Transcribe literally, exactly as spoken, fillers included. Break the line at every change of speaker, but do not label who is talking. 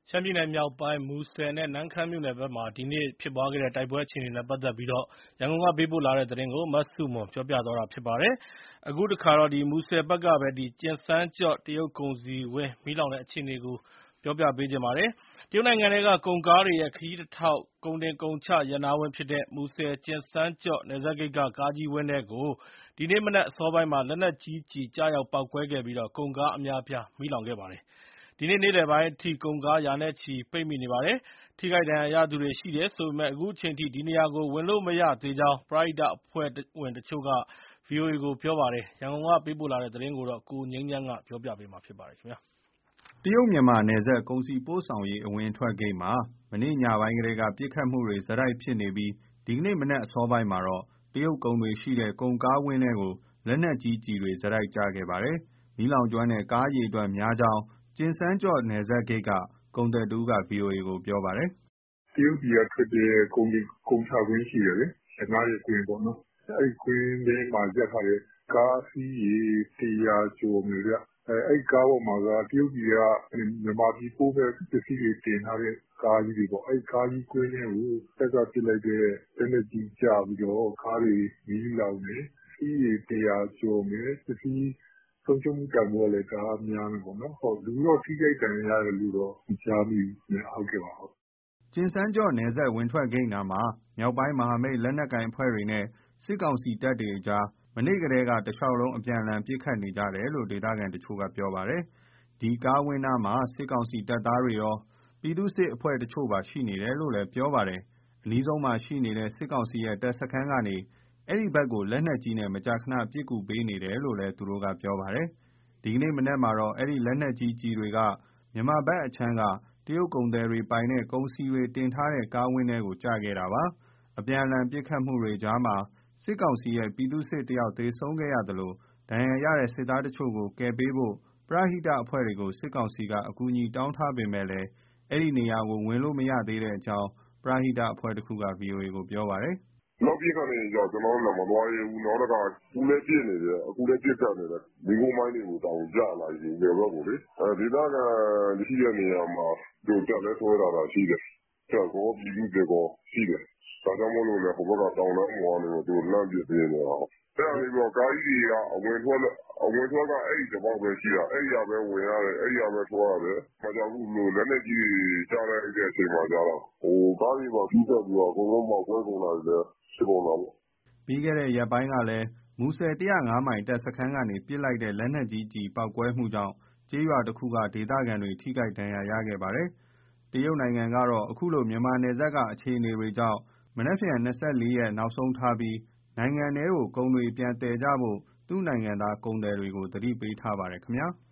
ရှမ်းပြည်နယ်မြောက်ပိုင်း မူဆယ်နဲ့ နမ့်ခမ်းမြို့နယ်ဘက်မှာ ဒီနေ့ဖြစ်ပွားခဲ့တဲ့ တိုက်ပွဲအခြေအနေနဲ့ ပတ်သက်ပြီး ရန်ကုန်ကပေးပို့လာတဲ့သတင်းကို မဆုမွန်က ပြောပြပါမယ်။ အခုတခါတော့ မူဆယ်ဘက်ကပဲ ကျင်စန်းကျော့ တရုတ်ကုန်စည်ဝင်း မီးလောင်တဲ့အခြေအနေကို ပြောပြပါမယ်။ တရုတ်နိုင်ငံထဲက ကုန်ကားတွေရဲ့ ခရီးတထောက် ကုန်တင်ကုန်ချ ရပ်နားဝင်းဖြစ်တဲ့ မူဆယ် ကျင်စန်းကျော့ နယ်စပ်ဂိတ်က ကားကြီးဝင်းထဲကို ဒီနေ့မနက်အစောပိုင်းမှာ လက်နက်ကြီးကျည် ကျရောက်ပေါက်ကွဲခဲ့ပြီး ကုန်ကားအများအပြား မီးလောင်ခဲ့ပါတယ်။ ဒီနေ့ နေ့လယ်ပိုင်းအထိ ကုန်ကားရာနဲ့ချီ ပိတ်မိနေပါတယ်။ ထိခိုက်ဒဏ်ရာရသူတွေ ရှိတယ်ဆိုပေမယ့် အခုချိန်ထိ ဒီနေရာကို ဝင်လို့မရသေးကြောင်း ပရဟိတအဖွဲ့ဝင်တချို့က ဗွီအိုအေကို ပြောပါတယ်။ ရန်ကုန်ကပေးပို့တဲ့သတင်းကို ကိုငြိမ်းချမ်းက တင်ပြပေးထားပါတယ်။
တရုတ်-မြန်မာနယ်စပ် ကုန်စည်ပို့ဆောင်ရေး အဝင်အထွက်ဂိတ်မှာ မနေ့ညပိုင်းကတည်းက ပစ်ခတ်မှုတွေ ဆက်တိုက်ဖြစ်နေပြီး ဒီကနေ့မနက်အစောပိုင်းမှာတော့ တရုတ်ကုန်တွေရှိတဲ့ ကုန်ကားဝင်းထဲကို လက်နက်ကြီးကျည်တွေ ဆက်တိုက်ကျခဲ့ပါတယ်။ မီးလောင်ကျွမ်းတဲ့ ကားအရေအတွက်များကြောင်း ကျင်စန်းကျော့ နယ်စပ်ဂိတ်က ကုန်သည်တဦးက ဗွီအိုအေကို ပြောပါတယ်
။ “တရုတ်ပြည်ကထွက်တဲ့ ကုန်တွေကုန်ချကွင်းရှိတယ်လေ၊ ငှားတဲ့ကွင်းပေါ့နော်။ အဲဒီကွင်းထဲမှာ ရပ်ထားတဲ့ ကားအစီးရေ တရာကျော်မယ်ဗျ။ အဲဒီကားပေါ်မှာက တရုတ်ပြည်က မြန်မာပြည်ပို့မယ့် ပစ္စည်းတွေ တင်ထားတဲ့ ကားကြီးတွေပေါ့။ အဲဒီကားကြီးကွင်းထဲကို တပ်ကပစ်လိုက်တဲ့ လက်နက်ကြီးကျပြီးတော့ ကားတွေမီးလောင်တယ်။ အစီးရေ တရာကျော်မယ်။ ပစ္စည်းဆုံးရှုံးမှုတန်ဖိုးကလည်း တအားများမယ်ပေါ့နော်။ လူတော့ ထိခိုက်ဒဏ်ရာရတယ်လို့တော့ မကြားမိဘူးခင်ဗျ။ ”
ကျင်စန်းကျော့ နယ်စပ်ဝင်ထွက်ဂိတ်နားမှာ မြောက်ပိုင်းမဟာမိတ်လက်နက်ကိုင်အဖွဲ့တွေနဲ့ စစ်ကောင်စီတပ်တွေကြား မနေ့ကတည်းက တလျှောက်လုံး အပြန်အလှန် ပစ်ခတ်နေကြတယ်လို့ ဒေသခံတချို့က ပြောပါတယ်။ ဒီကားဝင်းနားမှာ စစ်ကောင်စီတပ်သားတွေရော ပြည်သူ့စစ်အဖွဲ့တချို့ပါ ရှိနေတယ်လို့လည်း ပြောပါတယ်။ အနီးဆုံးမှာရှိနေတဲ့ စစ်ကောင်စီရဲ့ တပ်စခန်းကနေ အဲဒီဘက်ကို လက်နက်ကြီးနဲ့ မကြာခဏ ပစ်ကူပေးနေတယ်လို့လည်း သူတို့က ပြောပါတယ်။ ဒီနေ့မနက်မှာတော့ အဲဒီလက်နက်ကြီးကျည်တွေက မြန်မာဘက်အခြမ်းက တရုတ်ကုန်သည်တွေပိုင်တဲ့ ကုန်စည်တွေတင်ထားတဲ့ ကားဝင်းထဲကို ကျခဲ့တာပါ။ အပြန်အလှန် ပစ်ခတ်မှုတွေကြားမှာ စစ်ကောင်စီရဲ့ ပြည်သူ့စစ်တယောက် သေဆုံးခဲ့သလို ဒဏ်ရာရတဲ့ စစ်သားတချို့ကို ကယ်ပေးဖို့ ပရဟိတအဖွဲ့တွေကို စစ်ကောင်စီက အကူအညီတောင်းထားပေမဲ့ အဲဒီနေရာကို ဝင်လို့မရသေးကြောင်း ပရဟိတအဖွဲ့တခုက ဗွီအိုအေကို ပြောပါတယ်
။ “နောက်ပစ်ခတ်နေကြ ကျနော်တို့လည်း မသွားရဲဘူး။ နောက်တခါ အခုလည်းပစ်နေတယ်။ အခုလည်း ပစ်ခတ်နေတယ်။ မီးခိုးမိုင်းတွေတောင် ကျလာပြီ ဘယ်ဘက်ကိုလေ။ ဒေသခံရှိတဲ့နေရာမှာ တပ်လည်းစွဲထားတာရှိတယ်။ တပ်ကော ပြည်သူ့စစ်ကောရှိတယ်။ ဒါကြောင့်မို့လို့လည်း ဟိုဘက်က တောင်တန်းပေါ်ကနေ သူတို့လှမ်းပစ်ပေးနေတာ။ အဲဒါကားကြီးတွေက အဝင်အထွက်က အဲဒီတပေါက်ပဲရှိတာ။ အဲဒီကပဲ ဝင်ရတယ်၊ အဲဒီကပဲ ထွက်ရတယ်။ အခုလက်နက်ကြီးတွေ ကျလိုက်တဲ့အချိန်မှာကျတော့ ကားတွေပါ ထိခိုက်ပြီးတော့ အကုန်လုံးပေါက်ကွဲကုန်တာတွေလည်း ဖြစ်ကုန်တာပေါ့။
” ပြီးခဲ့တဲ့ရက်ပိုင်းကလည်း မူဆယ် ၁၀၅ မိုင်တပ်စခန်းကနေ ပစ်လိုက်တဲ့ လက်နက်ကြီးကျည် ပေါက်ကွဲမှုကြောင့် ကျေးရွာတခုက ဒေသခံတွေ ထိခိုက်ဒဏ်ရာရခဲ့ပါတယ်။ တရုတ်နိုင်ငံကတော့ အခုလို မြန်မာနယ်စပ်က အခြေအနေတွေကြောင့် မနက်ဖြန် ၂၄ ရက် နောက်ဆုံးထားပြီး နိုင်ငံထဲကို ကုန်တွေပြန်သယ်ကြဖို့ သူ့နိုင်ငံသား ကုန်သည်တွေကို သတိပေးထားပါတယ်ခင်ဗျာ။